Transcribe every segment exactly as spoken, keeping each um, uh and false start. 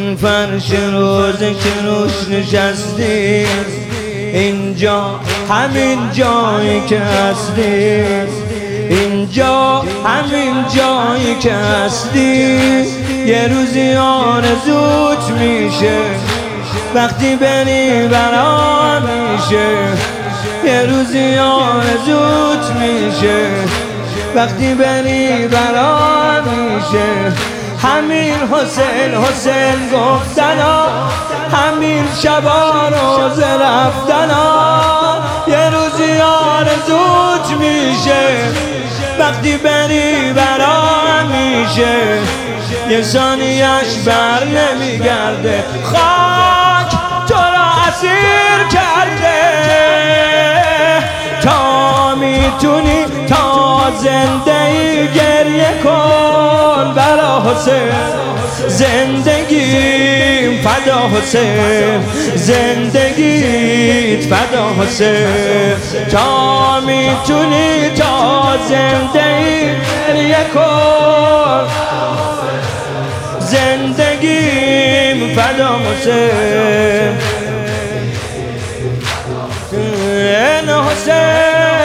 این فرش روزه که روش نشستی، اینجا همین جایی که هستی، اینجا همین جایی که هستی. یه روزی آرزوت میشه وقتی بری برام میشه، یه روزی آرزوت میشه وقتی بری برام میشه. همین حسین حسین گفتنا، همین شبا روز رفتنا. یه روزی آرزوت میشه وقتی بری برام میشه، یه ثانیه‌اش بر نمیگرده. خاک تو را اسیر کرده، تا میتونی تا زندگی گریه کن برا حسین. زندگیم فدا حسین، زندگیت فدا حسین. تا میتونی تا زندگی گریه کن، زندگیم فدا حسین. حسین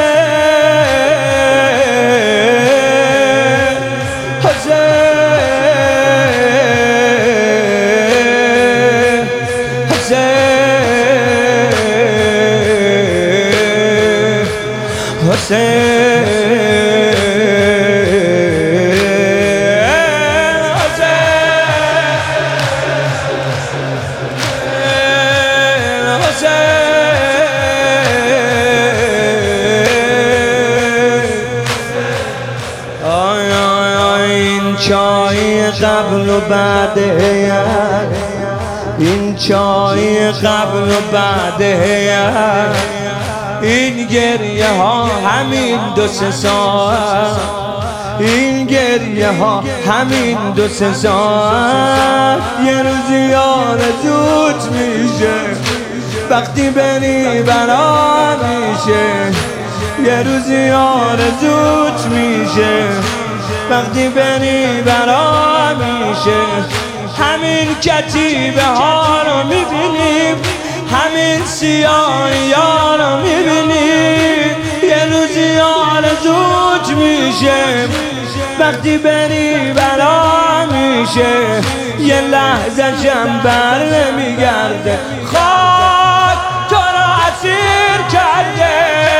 چای قبل و بعد هیار، این چای قبل و بعد هیار، این گریه ها همین دو سه ساعت، این گریه ها همین دو سه ساعت. یه روزی آرزوت میشه وقتی بری برام میشه، یه روزی آرزوت میشه وقتی بری برام میشه. همین کتیبه ها رو میبینیم، همین سیاهی ها رو میبینیم. یه روزی آرزوت میشه وقتی بری برام میشه، یه لحظه شم بر نمیگرده. خاک تو را اسیر کرده،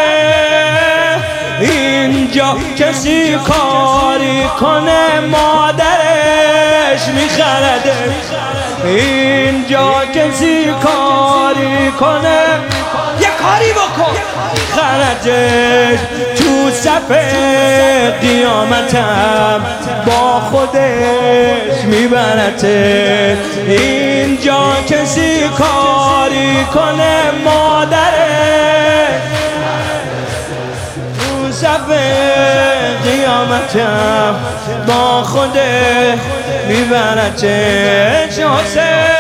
اینجا کسی کاری کنه مادرش میخرده، اینجا کسی کاری کنه یه کاری بکن خرجش. تو صف قیامتم با خودش میبرته، اینجا کسی کاری کنه مادرش. تو صف قیامتم با خودش میبرته. حسین